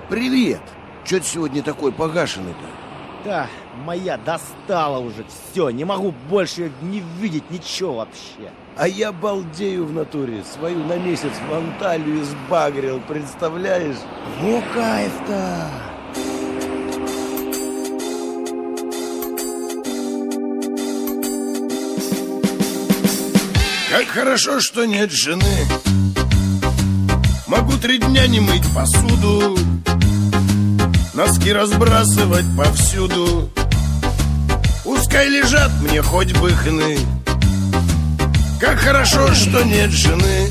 Привет! Чё ты сегодня такой погашенный-то? Да, моя достала уже. Все, не могу больше не видеть ничего вообще. А я балдею в натуре. Свою на месяц в Анталию сбагрил, представляешь? Ну кайф-то! Как хорошо, что нет жены. Могу 3 дня не мыть посуду, носки разбрасывать повсюду. Пускай лежат мне хоть бы хны. Как хорошо, что нет жены.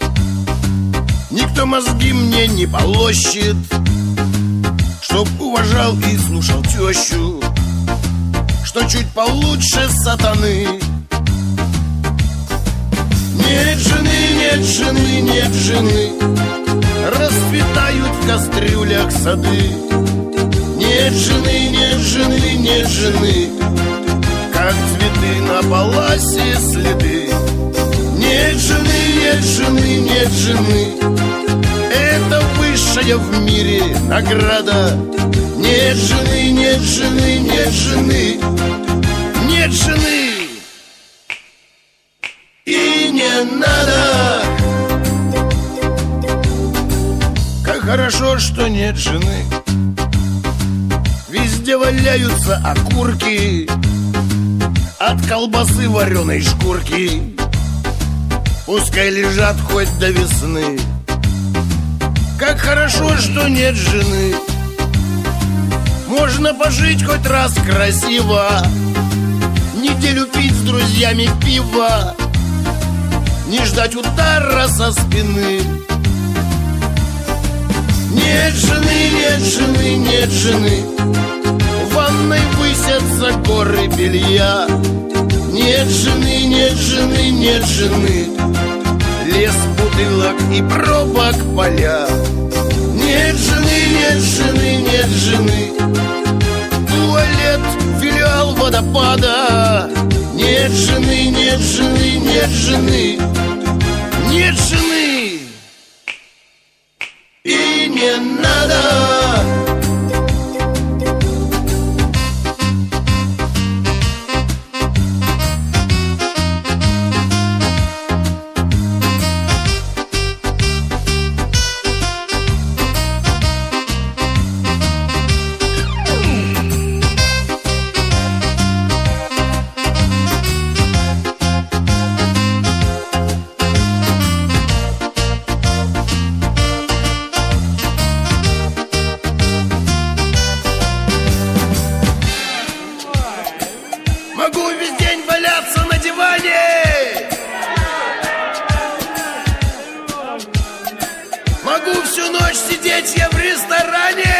Никто мозги мне не полощет, чтоб уважал и слушал тещу, что чуть получше сатаны. Нет жены, нет жены, нет жены. Расцветают в кастрюлях сады. Нет жены, нет жены, нет жены. Как цветы на паласе следы. Нет жены, нет жены, нет жены. Это высшая в мире награда. Нет жены, нет жены, нет жены. Нет жены. И не надо. Как хорошо, что нет жены. Везде валяются окурки от колбасы вареной шкурки. Пускай лежат хоть до весны. Как хорошо, что нет жены. Можно пожить хоть раз красиво, неделю пить с друзьями пиво, не ждать удара со спины. Нет жены, нет жены, нет жены. В ванной высятся горы белья. Нет жены, нет жены, нет жены. Лес бутылок и пробок поля. Нет жены, нет жены, нет жены. Туалет, филиал водопада. Нет жены, нет жены, нет жены. Нет жены. И не надо. Могу весь день валяться на диване. Могу всю ночь сидеть я в ресторане.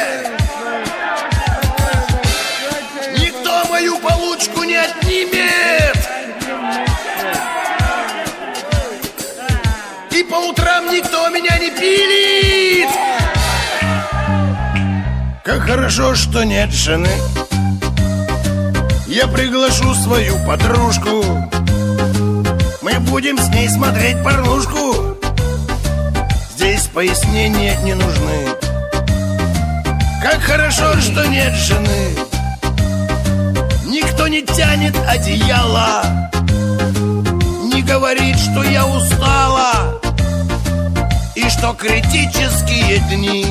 Никто мою получку не отнимет. И по утрам никто меня не пилит. Как хорошо, что нет жены. Я приглашу свою подружку. Мы будем с ней смотреть порнушку. Здесь пояснения не нужны. Как хорошо, что нет жены. Никто не тянет одеяло, не говорит, что я устала и что критические дни.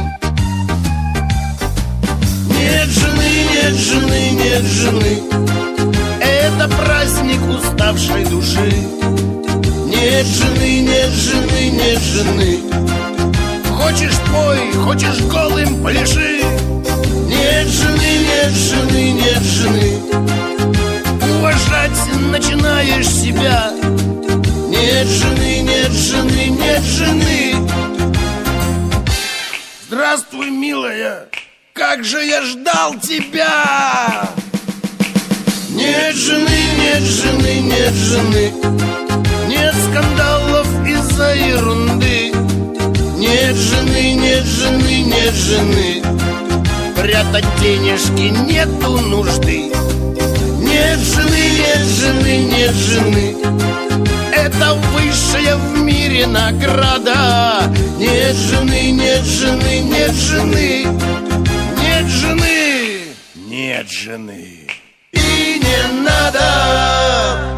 Нет жены, нет жены, нет жены. Это праздник уставшей души. Нет жены, нет жены, нет жены. Хочешь пой, хочешь голым пляши. Нет жены, нет жены, нет жены. Уважать начинаешь себя. Нет жены, нет жены, нет жены. Здравствуй, милая. Как же я ждал тебя! Нет жены, нет жены, нет жены. Нет скандалов из-за ерунды. Нет жены, нет жены, нет жены. Прятать денежки нету нужды. Нет жены, нет жены, нет жены. Это высшая в мире награда. Нет жены, нет жены, нет жены. нет жены. И не надо